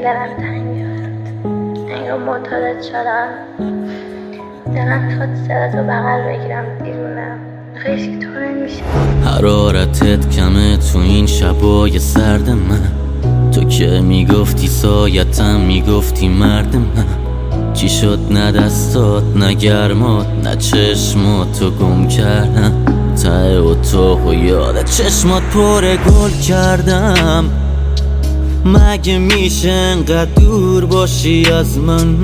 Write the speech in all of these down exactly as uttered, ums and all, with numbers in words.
دلم تنگ میاد، انگار معتادت شدم. دلم میخواد صداتو بغل بگیرم دیوونم، خیلی که تو نمیشه. حرارتت کمه تو این شبای سرد من، تو که میگفتی سایتم میگفتی مرد من. چی شد نه دستات نه گرمات نه چشماتو گم کردم، ته اتاق و یاد چشمات پر گل کردم. مگه میشه انقدر دور باشی از من؟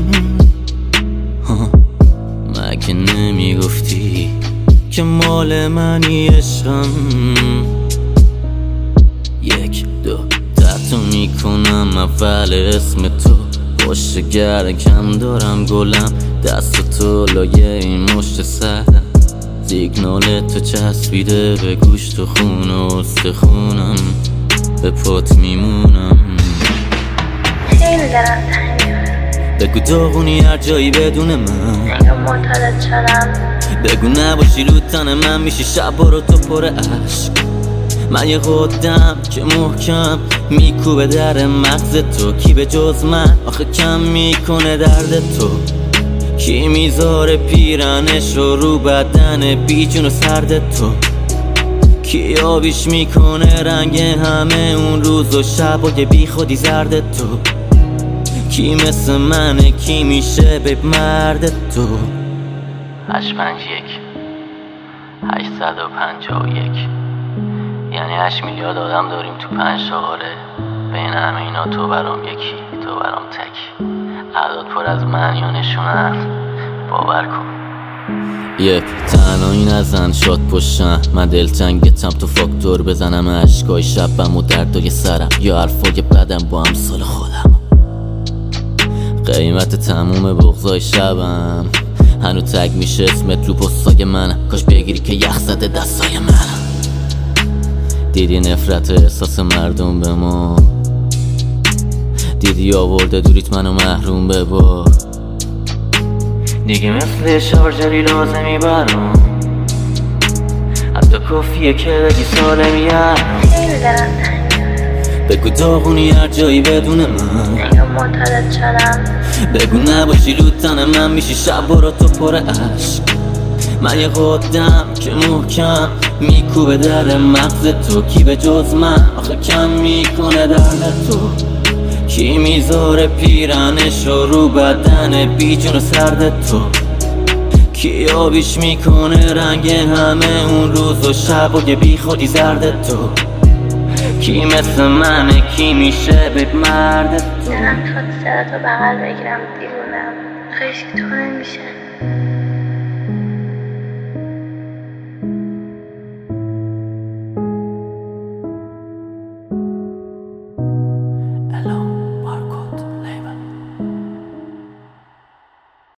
مگه نمیگفتی که مال منی عشقم؟ یک دو تتو میکنم اول اسم تو، پشت گرگم دارم گلم، دست تو لایه این مشت سردم. سیگنال تو چسبیده به گوشت و خون و استخونم، به پات میمونم. خیلی دلم تنگ میاد، بگو داغونی هر جایی بدون من، انگار معتادت شدم. بگو نباشی رو تن من میشی شب رو تو پر عشق. من یه قدم که محکم میکوبه در مغز تو، کی به جز من آخه کم میکنه درد تو؟ کی میذاره پیرنش رو رو بدن بیجون و سرد تو؟ کی آبیش میکنه رنگ همه اون روز و شب و یه بی خودی زرد تو؟ کی مثل منه کی میشه به مرد تو؟ هشت پنج یک هشتصد و پنجاه و یک، یعنی هشت میلیارد آدم داریم تو پنج شماره. بین همه اینا تو برام یکی، تو برام تک. اعداد پر از معنی و نشونن، باور کن. یه تنهایی نزن شاد پشتم، من دلتنگتم تو فاکتور بزنم عشقای شبم و دردای سرم، یا حرفای بدم با امثال خودم. قیمت تموم بغضای شبم هنو تگ میشه اسمت رو پستای منم، کاش بگیری که یخ زده دستای منم. دیدی نفرت احساس مردم به ما، دیدی آورده دوریت منو محروم ببار. دیگه مثل شارژری لازمی برام، حتی کافیه که بگی سالمی هرم. خیلی دلم تنگ میاد، بگو داغونی هر جایی بدون من، انگار معتادت شدم. بگو نباشی رو تن من میشی شب رو تو پر عشق. من یه قدم که محکم میکوبه در مغز تو، کی به جز من آخه کم میکنه درد تو؟ کی میذاره پیرنش رو رو بدن بیجون و سرد تو؟ کی آبیش میکنه رنگ همه اون روز و شب و یه بی خودی زرد تو؟ کی مثل منه کی میشه به مرد تو؟ دلم میخواد صداتو بغل بگیرم دیوونم، خیلی که تو نمیشه.